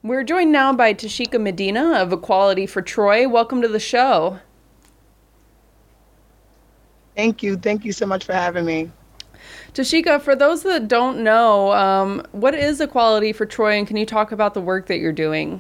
We're joined now by Tashika Medina of Equality for Troy. Welcome to the show. Thank you. Thank you so much for having me. Tashika, for those that don't know, what is Equality for Troy, and can you talk about the work that you're doing?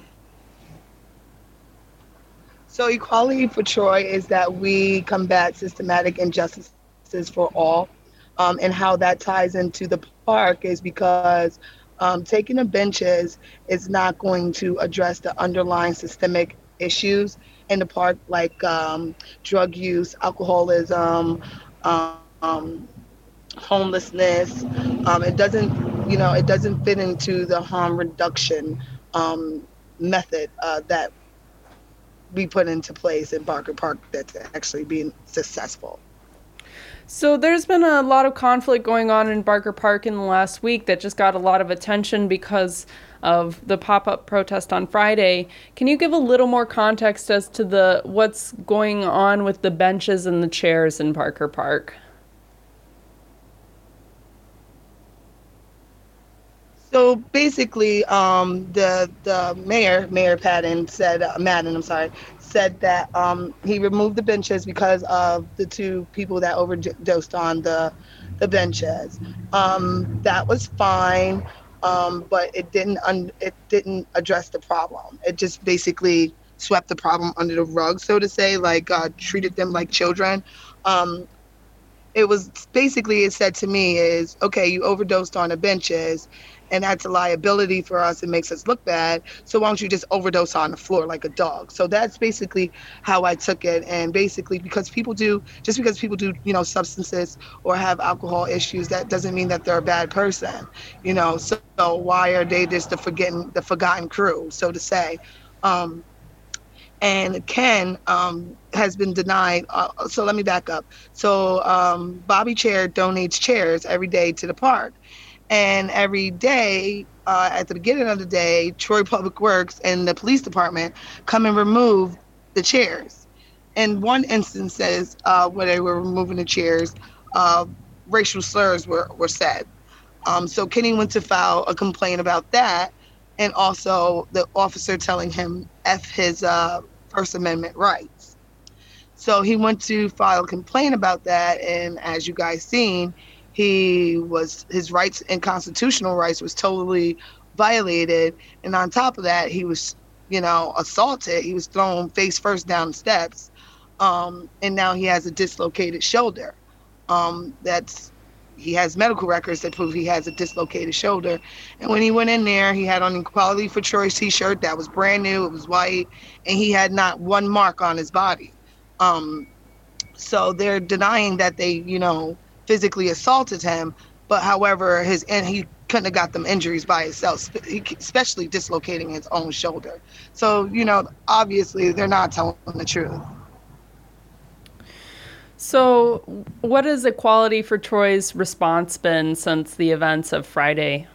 So, Equality for Troy is that we combat systematic injustices for all. And how that ties into the park is because taking the benches is not going to address the underlying systemic issues in the park, like drug use, alcoholism, um, homelessness. It doesn't fit into the harm reduction method that we put into place in Barker Park that's actually being successful. So there's been a lot of conflict going on in Barker Park in the last week that just got a lot of attention because of the pop-up protest on Friday. Can you give a little more context as to the what's going on with the benches and the chairs in Barker Park? So basically, the Mayor Patton said Madden, I'm sorry, said that he removed the benches because of the two people that overdosed on the benches. That was fine, but it didn't address the problem. It just basically swept the problem under the rug, so to say, like treated them like children. Um, it was basically, it said to me is, okay, you overdosed on the benches and that's a liability for us. It makes us look bad. So why don't you just overdose on the floor like a dog? So that's basically how I took it. And basically, just because people do, substances or have alcohol issues, that doesn't mean that they're a bad person, So why are they just the forgotten crew, so to say? Um, and Ken has been denied. So let me back up. So Bobby Chair donates chairs every day to the park, and every day at the beginning of the day, Troy Public Works and the police department come and remove the chairs. In one instances where they were removing the chairs, uh, racial slurs were said. So Kenny went to file a complaint about that, and also the officer telling him F his First Amendment rights. So he went to file a complaint about that, and as you guys seen, his rights and constitutional rights was totally violated, and on top of that, he was assaulted. He was thrown face first down the steps, and now he has a dislocated shoulder. That's He has medical records that prove he has a dislocated shoulder. And when he went in there, he had on Equality for Troy t-shirt that was brand new. It was white, and he had not one mark on his body. Um, so they're denying that they, physically assaulted him. But however, he couldn't have got them injuries by himself, especially dislocating his own shoulder. So, obviously they're not telling the truth. So, what has Equality for Troy's response been since the events of Friday?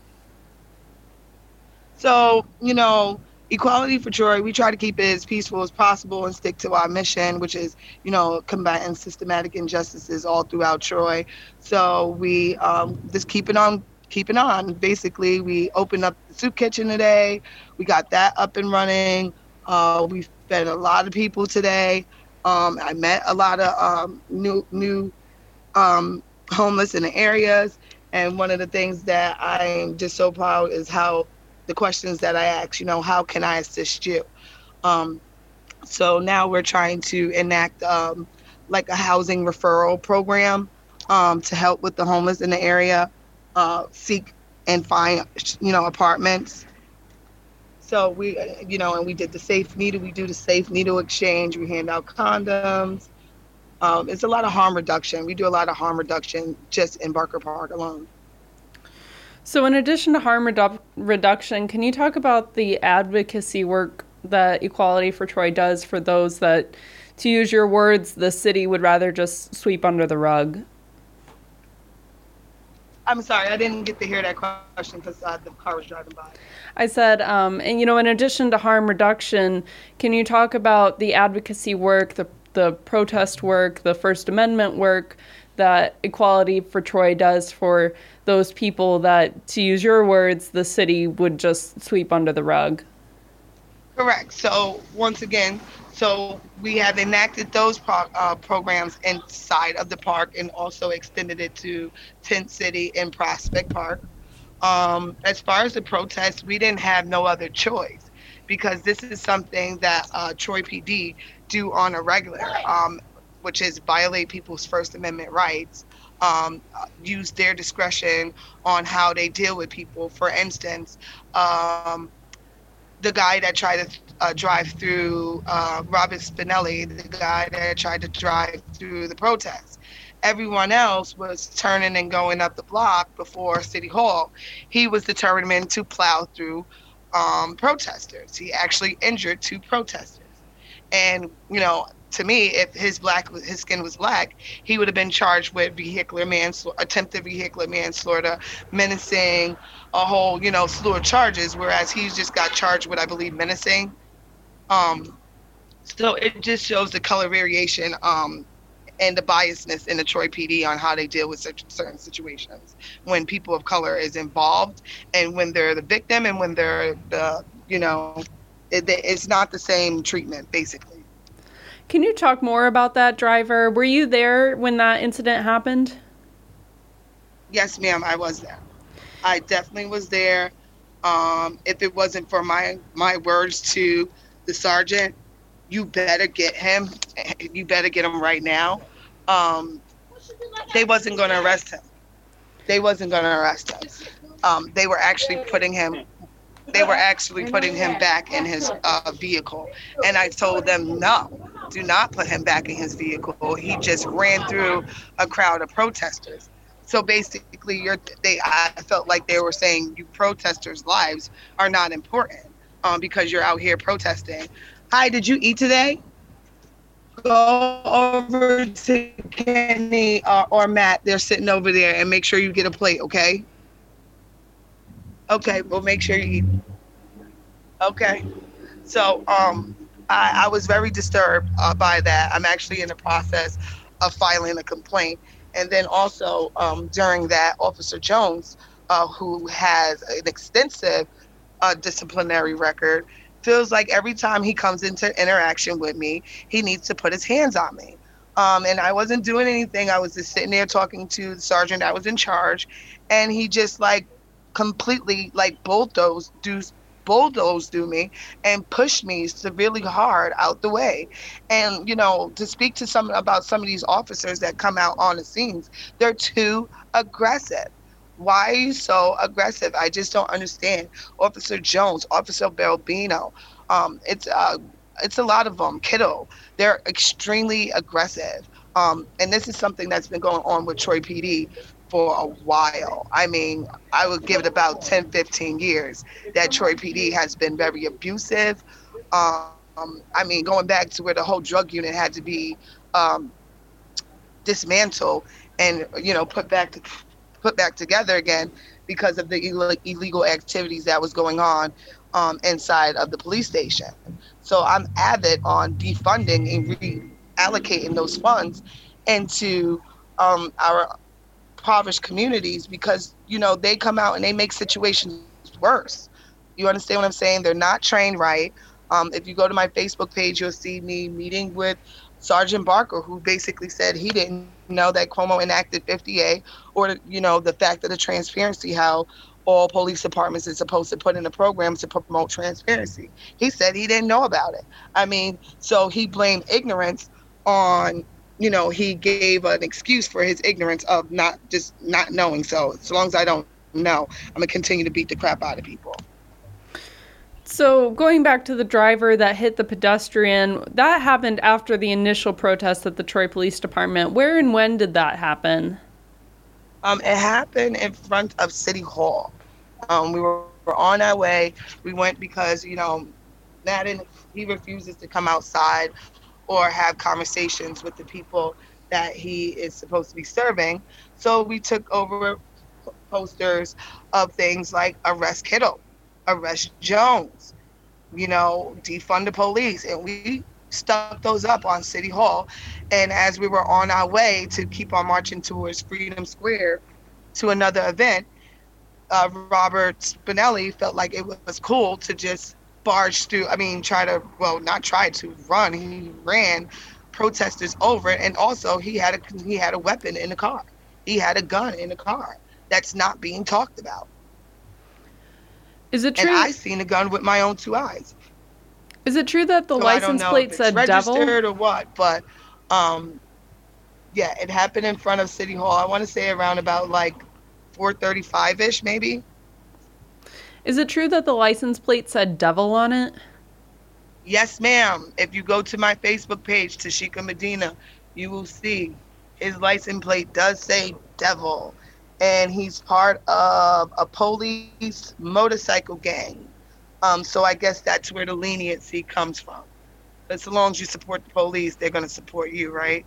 So, Equality for Troy, we try to keep it as peaceful as possible and stick to our mission, which is, combating systematic injustices all throughout Troy. So we just keeping on. Basically, we opened up the soup kitchen today. We got that up and running. We fed a lot of people today. I met a lot of new homeless in the areas. And one of the things that I'm just so proud is how the questions that I ask, how can I assist you? Um, so now we're trying to enact like a housing referral program to help with the homeless in the area seek and find, apartments. So and we did the safe needle. We do the safe needle exchange. We hand out condoms. It's a lot of harm reduction. We do a lot of harm reduction just in Barker Park alone. So, in addition to reduction, can you talk about the advocacy work that Equality for Troy does for those that, to use your words, the city would rather just sweep under the rug? I'm sorry, I didn't get to hear that question because the car was driving by. I said, in addition to harm reduction, can you talk about the advocacy work, the protest work, the First Amendment work that Equality for Troy does for those people that, to use your words, the city would just sweep under the rug. Correct. So once again, so we have enacted those programs inside of the park and also extended it to Tent City and Prospect Park. As far as the protests, we didn't have no other choice because this is something that Troy PD do on a regular, which is violate people's First Amendment rights, use their discretion on how they deal with people. For instance, the guy that tried to drive through Robert Spinelli, the guy that tried to drive through the protest. Everyone else was turning and going up the block before City Hall. He was determined to plow through protesters. He actually injured two protesters. And, to me, if his skin was black, he would have been charged with vehicular manslaughter, attempted vehicular manslaughter, menacing, a whole, slew of charges, whereas he's just got charged with, I believe, menacing. So it just shows the color variation and the biasness in the Troy PD on how they deal with such certain situations when people of color is involved and when they're the victim and when they're it's not the same treatment, basically. Can you talk more about that driver? Were you there when that incident happened? Yes, ma'am, I was there. I definitely was there. If it wasn't for my words to the sergeant, you better get him. You better get him right now. They wasn't going to arrest him. They wasn't going to arrest him. They were actually putting him. They were actually putting him back in his vehicle, and I told them no, do not put him back in his vehicle. He just ran through a crowd of protesters. So basically, I felt like they were saying you protesters' lives are not important because you're out here protesting. Hi, did you eat today? Go over to Kenny or Matt. They're sitting over there, and make sure you get a plate, okay? Okay, well, make sure you eat. Okay. So I was very disturbed by that. I'm actually in the process of filing a complaint. And then also during that, Officer Jones, who has an extensive disciplinary record, feels like every time he comes into interaction with me, he needs to put his hands on me. And I wasn't doing anything. I was just sitting there talking to the sergeant that was in charge. And he just completely bulldozed through me and pushed me severely hard out the way. And to speak to some of these officers that come out on the scenes, they're too aggressive. Why are you so aggressive? I just don't understand. Officer Jones, Officer Balbino, it's a lot of them. Kittle, they're extremely aggressive. And this is something that's been going on with Troy PD for a while. I mean, I would give it about 10, 15 years that Troy PD has been very abusive. Going back to where the whole drug unit had to be dismantled and, put back together again because of the illegal activities that was going on inside of the police station. So I'm avid on defunding and reallocating those funds into our impoverished communities because they come out and they make situations worse. You understand what I'm saying? They're not trained right. If you go to my Facebook page, you'll see me meeting with Sergeant Barker, who basically said he didn't know that Cuomo enacted 50A or the fact of the transparency, how all police departments are supposed to put in a program to promote transparency. He said he didn't know about it. So he blamed ignorance on he gave an excuse for his ignorance of not knowing. So as long as I don't know, I'm going to continue to beat the crap out of people. So going back to the driver that hit the pedestrian, that happened after the initial protest at the Troy Police Department. Where and when did that happen? It happened in front of City Hall. We were on our way. We went because, Madden, he refuses to come outside or have conversations with the people that he is supposed to be serving. So we took over posters of things like arrest Kittle, arrest Jones, defund the police. And we stuck those up on City Hall. And as we were on our way to keep on marching towards Freedom Square to another event, Robert Spinelli felt like it was cool to just barge through. I mean, not try to run. He ran protesters over, and also he had a weapon in the car. He had a gun in the car. That's not being talked about. Is it And true? I seen a gun with my own two eyes. Is it true that the So I don't license know if plate it's said devil? registered or what, but um, yeah, it happened in front of City Hall. I want to say around about like 4:35 ish, maybe. Is it true that the license plate said devil on it? Yes, ma'am. If you go to my Facebook page, Tashika Medina, you will see his license plate does say devil, and he's part of a police motorcycle gang. So I guess that's where the leniency comes from. As long as you support the police, they're going to support you, right?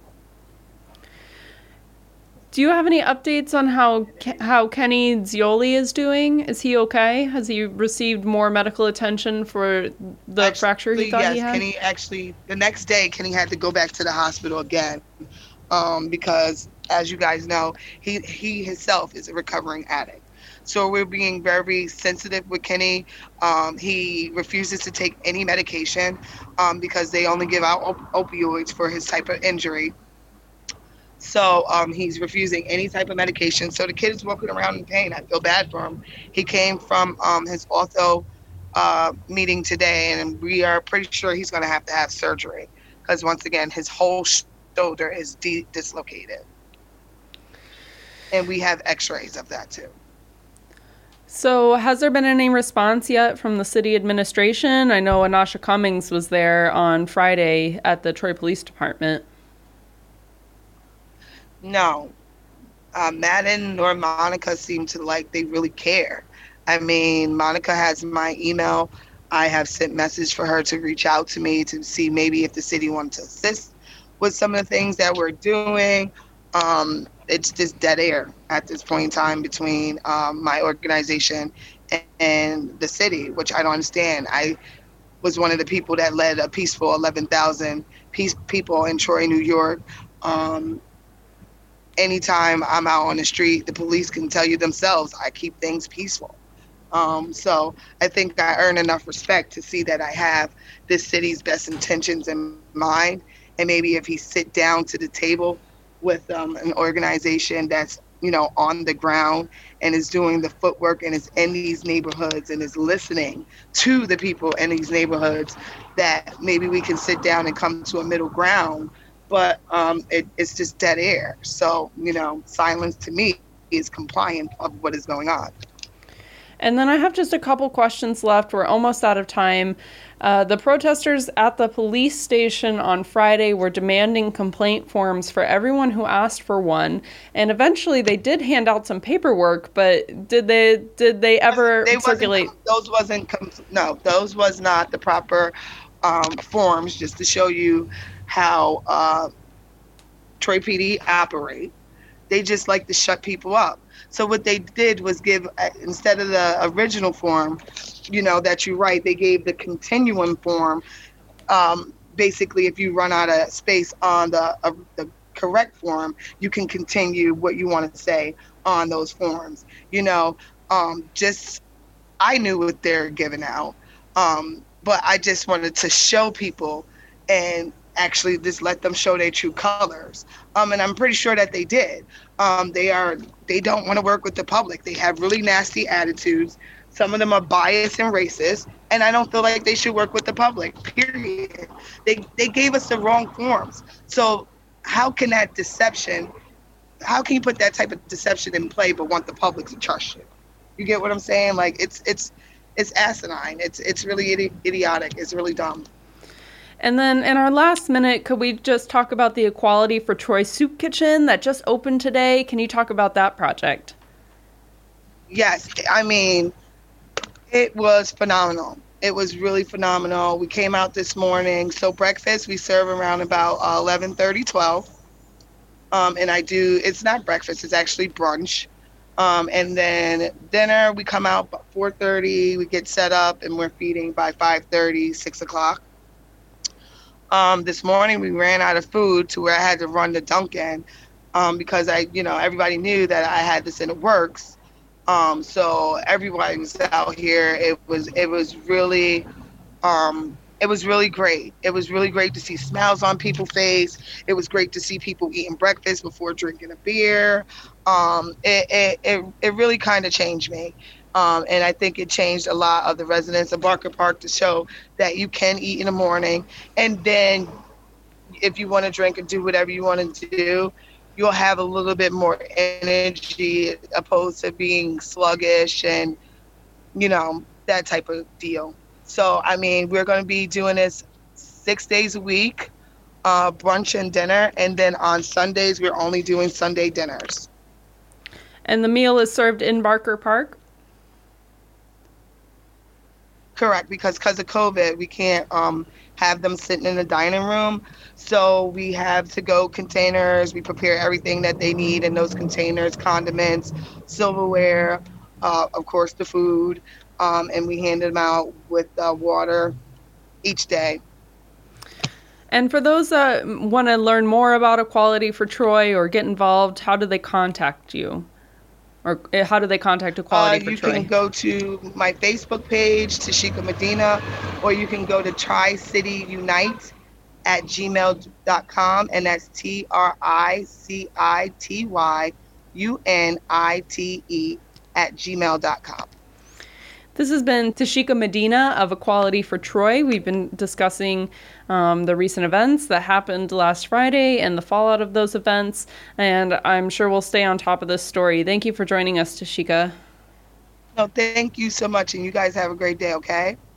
Do you have any updates on how Kenny Zioli is doing? Is he okay? Has he received more medical attention for the fracture he thought he Yes, had? Kenny actually, the next day, Kenny had to go back to the hospital again, because, as you guys know, he himself is a recovering addict. So we're being very sensitive with Kenny. He refuses to take any medication, because they only give out opioids for his type of injury. So he's refusing any type of medication. So the kid is walking around in pain. I feel bad for him. He came from his ortho meeting today, and we are pretty sure he's going to have surgery because, once again, his whole shoulder is dislocated. And we have x-rays of that too. So, has there been any response yet from the city administration? I know Anasha Cummings was there on Friday at the Troy Police Department. No, Madden or Monica seem to like they really care. I mean, Monica has my email. I have sent message for her to reach out to me to see maybe if the city wants to assist with some of the things that we're doing. It's just dead air at this point in time between my organization and the city, which I don't understand. I was one of the people that led a peaceful 11,000 people in Troy, New York. Um, Anytime I'm out on the street, the police can tell you themselves, I keep things peaceful. So I think I earn enough respect to see that I have this city's best intentions in mind. And maybe if he sit down to the table with an organization that's, on the ground and is doing the footwork and is in these neighborhoods and is listening to the people in these neighborhoods, that maybe we can sit down and come to a middle ground. But it's just dead air. So, silence to me is compliant of what is going on. And then I have just a couple questions left. We're almost out of time. The protesters at the police station on Friday were demanding complaint forms for everyone who asked for one. And eventually they did hand out some paperwork, but did they ever circulate? Those was not the proper forms, just to show you how Troy PD operate. They just like to shut people up. So what they did was give, instead of the original form, that you write, they gave the continuum form. Basically, if you run out of space on the correct form, you can continue what you want to say on those forms. Just I knew what they're giving out, but I just wanted to show people and actually just let them show their true colors. And I'm pretty sure that they did. They don't want to work with the public. They have really nasty attitudes. Some of them are biased and racist, and I don't feel like they should work with the public, period. They gave us the wrong forms. So how can you put that type of deception in play but want the public to trust you? You get what I'm saying? Like, it's asinine. It's really idiotic. It's really dumb. And then in our last minute, could we just talk about the Equality for Troy Soup Kitchen that just opened today? Can you talk about that project? Yes. I mean, it was phenomenal. It was really phenomenal. We came out this morning. So breakfast, we serve around about 11:30, 12. And it's not breakfast, it's actually brunch. And then dinner, we come out about 4:30, we get set up, and we're feeding by 5:30, 6 o'clock. This morning we ran out of food to where I had to run to Dunkin', because everybody knew that I had this in the works. So everybody was out here. It was really great. It was really great to see smiles on people's face. It was great to see people eating breakfast before drinking a beer. It really kind of changed me. And I think it changed a lot of the residents of Barker Park to show that you can eat in the morning. And then if you want to drink and do whatever you want to do, you'll have a little bit more energy opposed to being sluggish and, that type of deal. So, I mean, we're going to be doing this 6 days a week, brunch and dinner. And then on Sundays, we're only doing Sunday dinners. And the meal is served in Barker Park? Correct, because of COVID, we can't have them sitting in the dining room. So we have to-go containers. We prepare everything that they need in those containers, condiments, silverware, of course, the food, and we hand them out with water each day. And for those that want to learn more about Equality for Troy or get involved, how do they contact you? Or how do they contact Equality for Troy? You can go to my Facebook page, Tashika Medina, or you can go to TriCityUnite at gmail.com, and that's TRICITYUNITE at gmail.com. This has been Tashika Medina of Equality for Troy. We've been discussing the recent events that happened last Friday and the fallout of those events, and I'm sure we'll stay on top of this story. Thank you for joining us, Tashika. No, thank you so much, and you guys have a great day, okay?